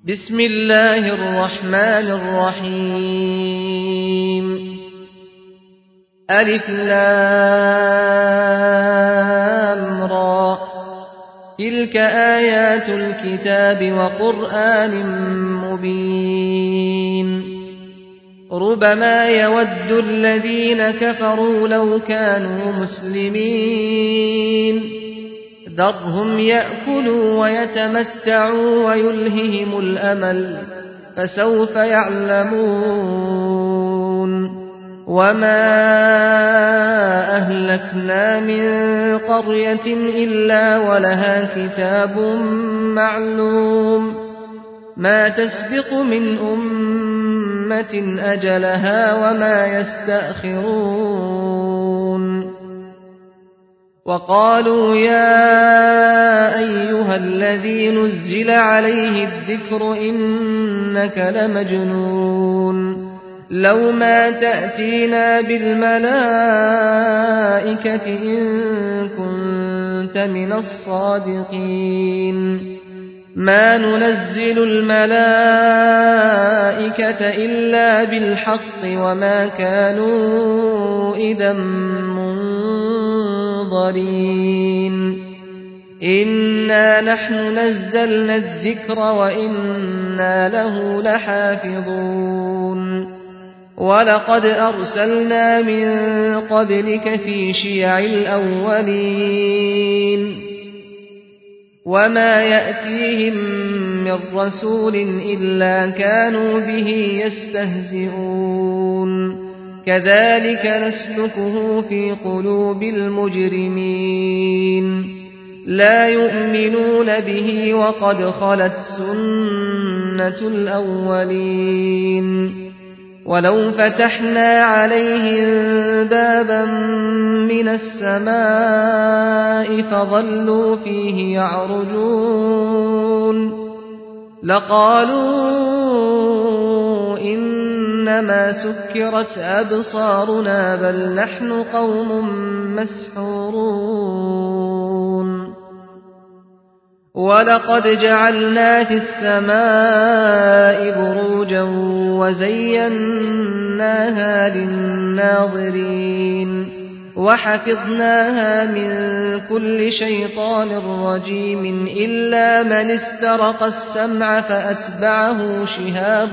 بسم الله الرحمن الرحيم ألف لام را تلك آيات الكتاب وقرآن مبين ربما يود الذين كفروا لو كانوا مسلمين ذرهم يأكلوا ويتمتعوا ويلههم الأمل فسوف يعلمون وما أهلكنا من قرية إلا ولها كتاب معلوم ما تسبق من أمة أجلها وما يستأخرون وقالوا يا أيها الذي نزل عليه الذكر إنك لمجنون لو ما تأتينا بالملائكة إن كنت من الصادقين ما ننزل الملائكة إلا بالحق وما كانوا إذا منظرين إنا نحن نزلنا الذكر وإنا له لحافظون ولقد أرسلنا من قبلك في شيع الأولين وما يأتيهم من رسول إلا كانوا به يستهزئون كذلك نسلكه في قلوب المجرمين لا يؤمنون به وقد خلت سنة الأولين ولو فتحنا عليهم بابا من السماء فظلوا فيه يعرجون لقالوا إنما سكرت أبصارنا بل نحن قوم مسحورون ولقد جعلنا في السماء بروجا وزيناها للناظرين وحفظناها من كل شيطان رجيم إلا من استرق السمع فأتبعه شهاب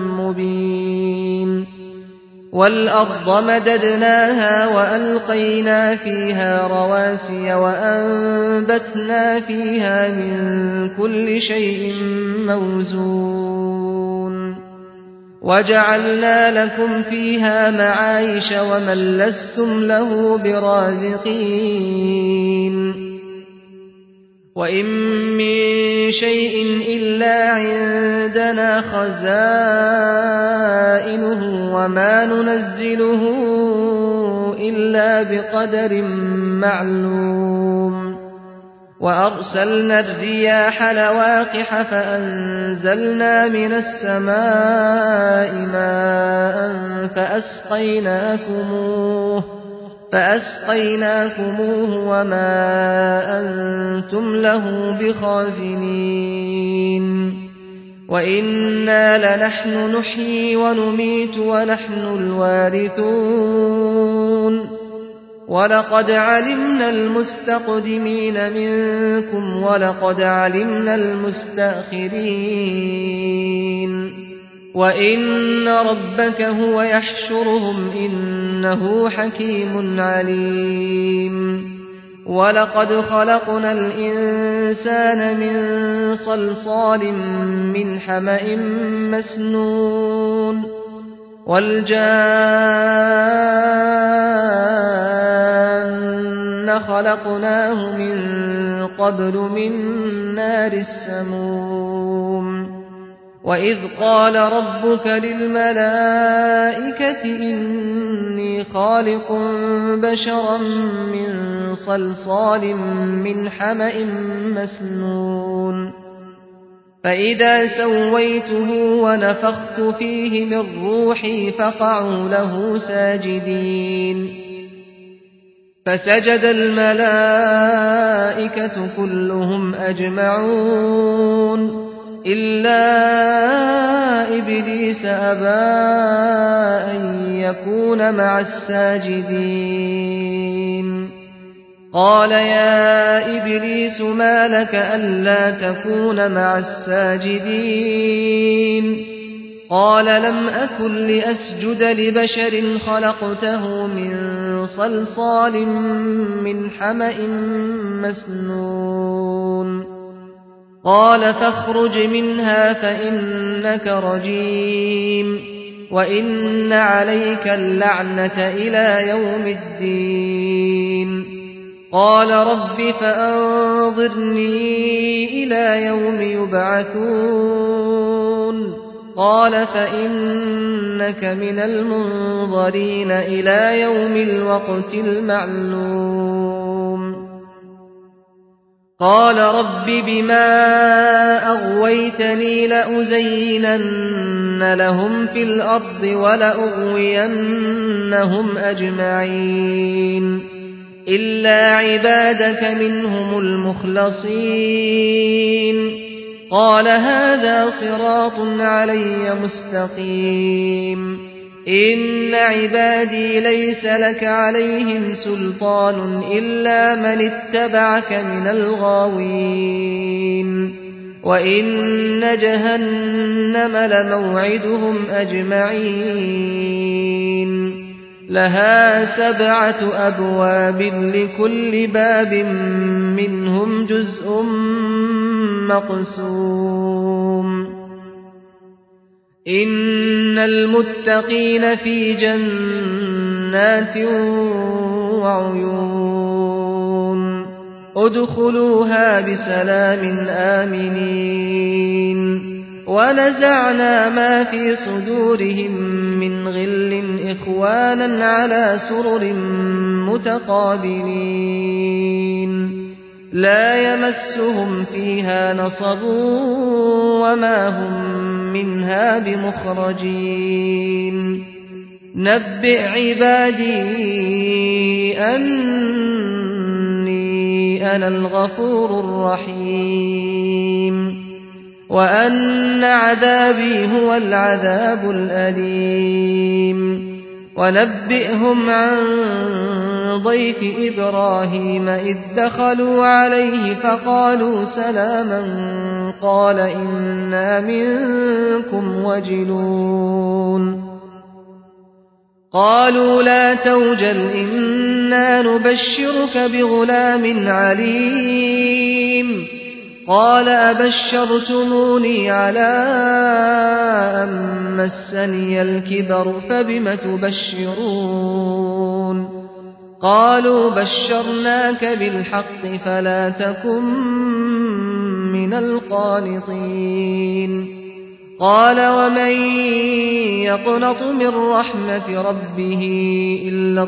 مبين والأرض مددناها وألقينا فيها رواسي وأنبتنا فيها من كل شيء موزون وجعلنا لكم فيها معايش ومن لستم له برازقين وإن من شيء إلا عندنا خزائنه وما ننزله إلا بقدر معلوم وأرسلنا الرياح لواقح فأنزلنا من السماء ماء فأسقيناكموه وما أنتم له بخازنين وإنا لنحن نحيي ونميت ونحن الوارثون ولقد علمنا المستقدمين منكم ولقد علمنا المستأخرين وإن ربك هو يحشرهم إنه حكيم عليم ولقد خلقنا الإنسان من صلصال من حمأ مسنون والجان خلقناه من قبل من نار السموم وإذ قال ربك للملائكة إني خالق بشرا من صلصال من حمأ مسنون فإذا سويته ونفخت فيه من روحي فقعوا له ساجدين فسجد الملائكة كلهم أجمعون إلا إبليس أبى أن يكون مع الساجدين قال يا إبليس ما لك ألا تكون مع الساجدين قال لم أكن لأسجد لبشر خلقته من صلصال من حمأ مسنون قال فاخرج منها فإنك رجيم وإن عليك اللعنة إلى يوم الدين قال رب فأنظرني إلى يوم يبعثون قال فإنك من المنظرين إلى يوم الوقت المعلوم قال رب بما أغويتني لأزينن لهم في الأرض ولأغوينهم أجمعين إلا عبادك منهم المخلصين قال هذا صراط علي مستقيم إن عبادي ليس لك عليهم سلطان إلا من اتبعك من الغاوين وإن جهنم لموعدهم أجمعين لها 7 أبواب لكل باب منهم جزء مقسوم إن المتقين في جنات وعيون ادخلوها بسلام آمنين ونزعنا ما في صدورهم من غل إخوانا على سرر متقابلين لا يمسهم فيها نصب وما هم منها بمخرجين نبئ عبادي أني أنا الغفور الرحيم وأن عذابي هو العذاب الأليم ونبئهم عن ضيف إبراهيم إذ دخلوا عليه فقالوا سلاما قال إنا منكم وجلون قالوا لا توجل إنا نبشرك بغلام عليم قال أبشرتموني على أن مسني الكبر فبم تبشرون قالوا بشرناك بالحق فلا تكن من القانطين قال ومن يقنط من رحمة ربه إلا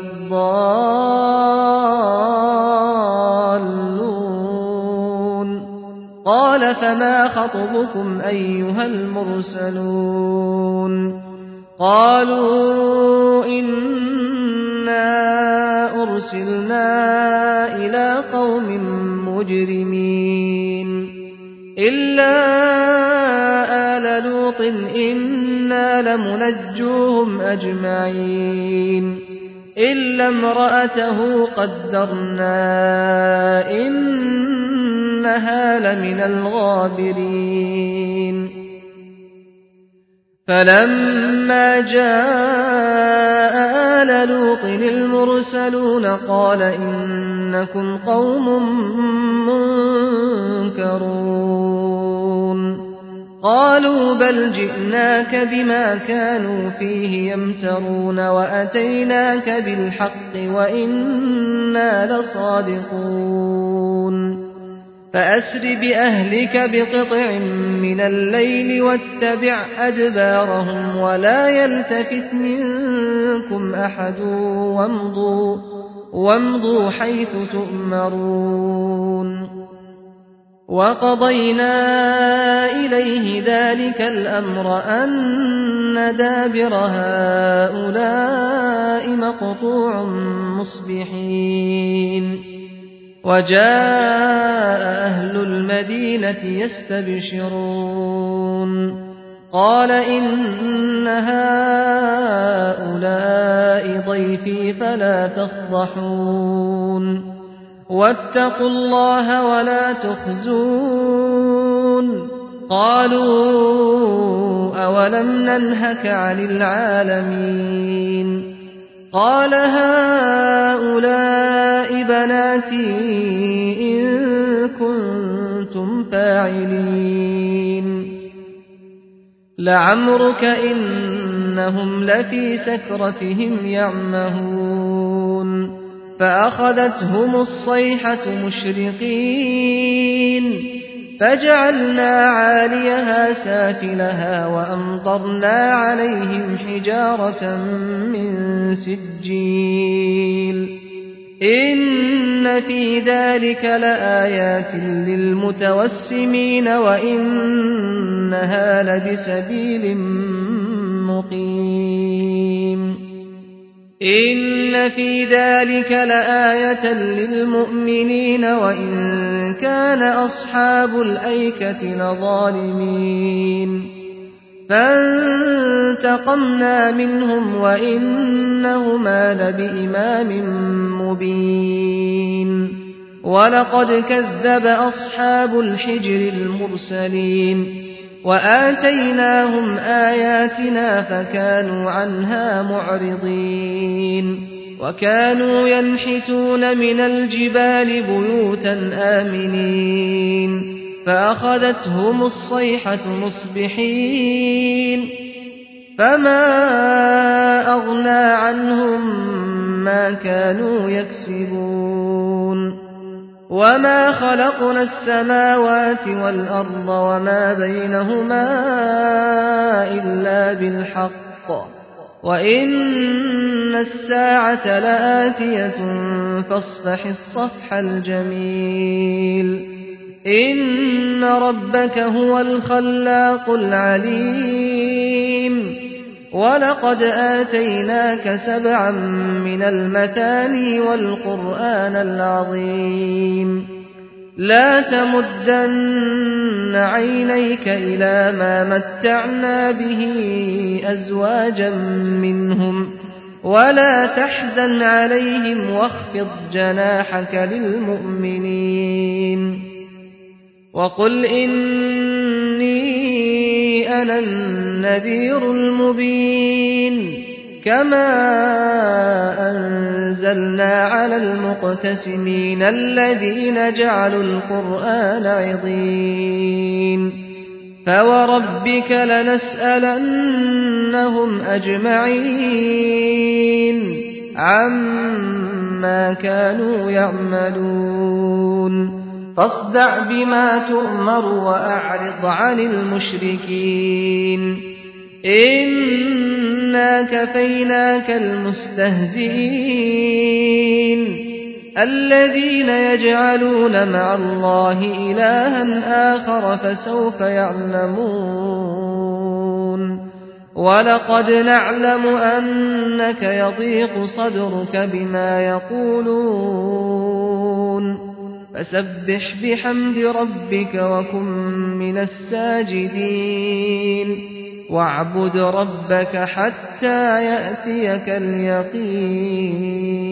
الضالون قال فما خطبكم أيها المرسلون قالوا إنا أرسلنا إلى قوم مجرمين إلا آل لوط إنا لمنجوهم أجمعين إلا امرأته قدرنا إنها لمن الغابرين فلما جاء آل لوط المرسلون قال إنكم قوم منكرون قالوا بل جئناك بما كانوا فيه يمترون وأتيناك بالحق وإنا لصادقون فأسر بأهلك بقطع من الليل واتبع أدبارهم ولا يلتفت منكم أحد وامضوا حيث تؤمرون وقضينا إليه ذلك الأمر أن دابر هؤلاء مقطوع مصبحين وجاء أهل المدينة يستبشرون قال إن هؤلاء ضيفي فلا تفضحون واتقوا الله ولا تخزون قالوا أولم ننهك عن العالمين قال هؤلاء بناتي إن كنتم فاعلين لعمرك إنهم لفي سكرتهم يعمهون فأخذتهم الصيحة مشرقين فجعلنا عاليها سافلها وأمطرنا عليهم حجارة من سجيل إن في ذلك لآيات للمتوسمين وإنها لبسبيل مقيم إن في ذلك لآية للمؤمنين وإن كان أصحاب الأيكة لظالمين فانتقمنا منهم وإنهما لبإمام مبين ولقد كذب أصحاب الحجر المرسلين وآتيناهم آياتنا فكانوا عنها معرضين وكانوا ينحتون من الجبال بيوتا آمنين فأخذتهم الصيحة مصبحين فما أغنى عنهم ما كانوا يكسبون وما خلقنا السماوات والأرض وما بينهما إلا بالحق وإن الساعة لآتية فاصفح الصفح الجميل إن ربك هو الخلاق العليم ولقد آتيناك 7 من المثاني والقرآن العظيم لا تمدن عينيك إلى ما متعنا به أزواجا منهم ولا تحزن عليهم واخفض جناحك للمؤمنين وقل إني أنا النذير المبين كما أنزلنا على المقتسمين الذين جعلوا القرآن عضين فوربك لنسألنهم أجمعين عما كانوا يعملون فاصدع بما تؤمر وأعرض عن المشركين إنا كفيناك المستهزئين الذين يجعلون مع الله إلها آخر فسوف يعلمون ولقد نعلم أنك يضيق صدرك بما يقولون فسبح بحمد ربك وكن من الساجدين واعبد ربك حتى يأتيك اليقين